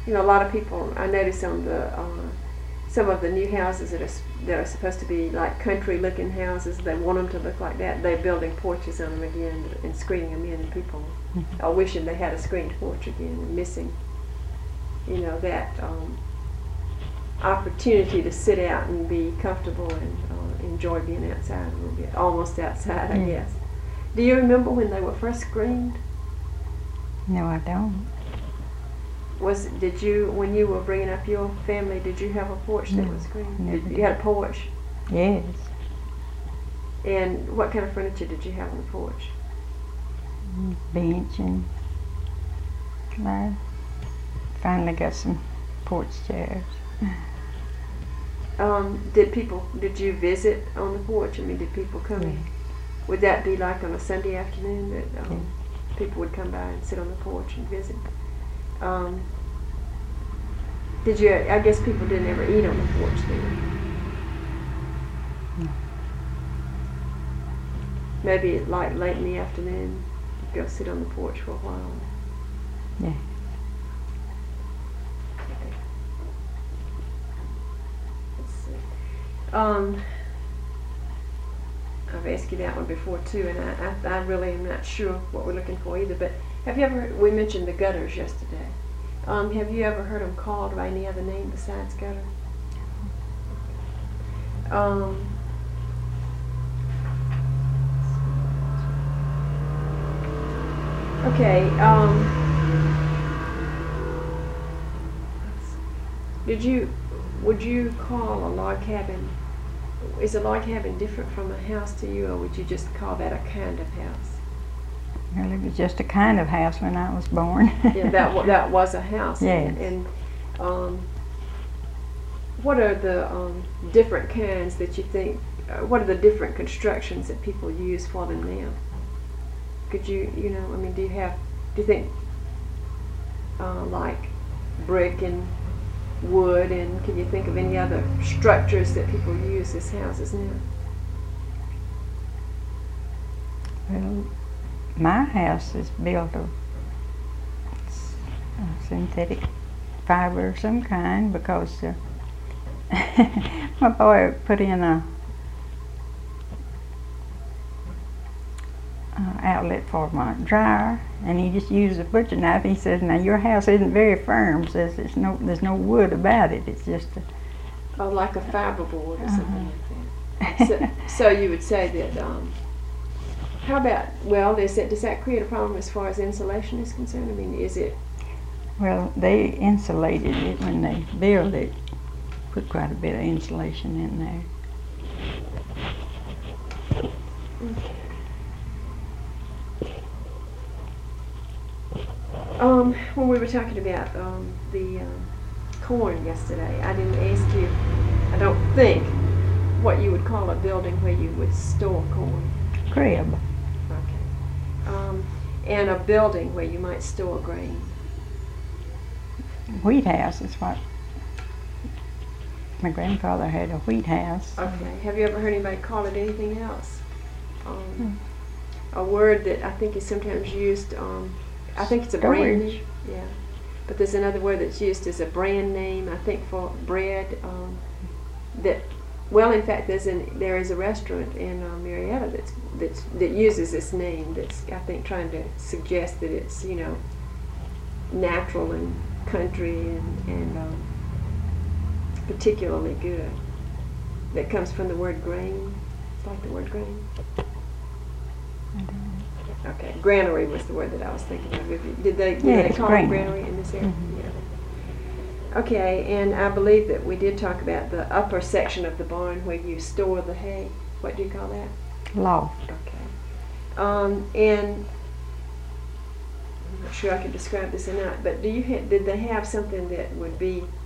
You know, a lot of people, I notice on the some of the new houses that are supposed to be like country-looking houses, they want them to look like that. They're building porches on them again and screening them in, and people are wishing they had a screened porch again and missing, you know, that opportunity to sit out and be comfortable and enjoy being outside a little bit, almost outside, I guess. Do you remember when they were first screened? No, I don't. Did you, when you were bringing up your family, did you have a porch that was screened? You had a porch? Yes. And what kind of furniture did you have on the porch? Bench, and I finally got some porch chairs. Did you visit on the porch? I mean, did people come in? Would that be like on a Sunday afternoon that people would come by and sit on the porch and visit? I guess people didn't ever eat on the porch then. No. Maybe like late in the afternoon, go sit on the porch for a while. Yeah. Let's see. I've asked you that one before too, and I really am not sure what we're looking for either. But have you ever? We mentioned the gutters yesterday. Have you ever heard them called by any other name besides gutter? Okay. Would you call a log cabin? Is a log cabin different from a house to you, or would you just call that a kind of house? Well, it was just a kind of house when I was born. Yeah, that was a house. Yes. And what are the different kinds that you think? What are the different constructions that people use for them now? Could you know? I mean, do you think like brick and wood, and can you think of any other structures that people use as houses now? Well, my house is built of synthetic fiber of some kind because my boy put in a outlet for my dryer, and he just used a butcher knife. He says, "Now your house isn't very firm." Says there's no wood about it. It's just like a fiberboard or something like that. So you would say that. How about, well, does that create a problem as far as insulation is concerned? I mean, is it? Well, they insulated it when they built it. Put quite a bit of insulation in there. Okay. When we were talking about the corn yesterday, I didn't ask you, I don't think, what you would call a building where you would store corn. Crib. Okay. And a building where you might store grain. Wheat house is what my grandfather had, a wheat house. Okay. Have you ever heard anybody call it anything else? A word that I think is sometimes used, I think it's a brand name. Yeah. But there's another word that's used as a brand name, I think, for bread. Well, in fact, there is a restaurant in Marietta that uses this name. That's, I think, trying to suggest that it's, you know, natural and country and particularly good. That comes from the word grain. It's like the word grain. I don't know. Okay, granary was the word that I was thinking of. Did they call it granary in this area? Mm-hmm. Yeah. Okay, and I believe that we did talk about the upper section of the barn where you store the hay. What do you call that? Loft. Okay. And I'm not sure I can describe this or not, but did they have something that would be